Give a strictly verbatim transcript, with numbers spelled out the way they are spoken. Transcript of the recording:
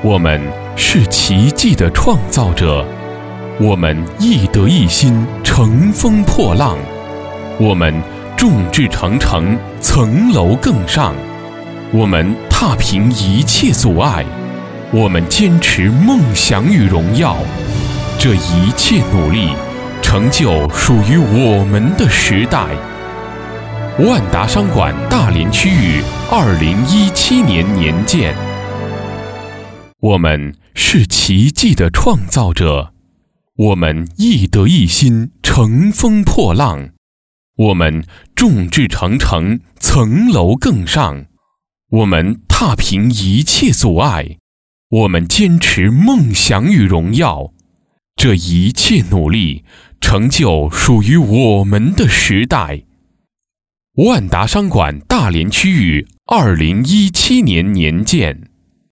我们是奇迹的创造者，我们一德一心，乘风破浪，我们众志成城，层楼更上，我们踏平一切阻碍，我们坚持梦想与荣耀。这一切努力，成就属于我们的时代。万达商管大连区域二零一七年年鉴。我们是奇迹的创造者，我们一德一心，乘风破浪，我们众志成城，层楼更上，我们踏平一切阻碍，我们坚持梦想与荣耀。这一切努力，成就属于我们的时代。万达商管大连区域二零一七年年鉴。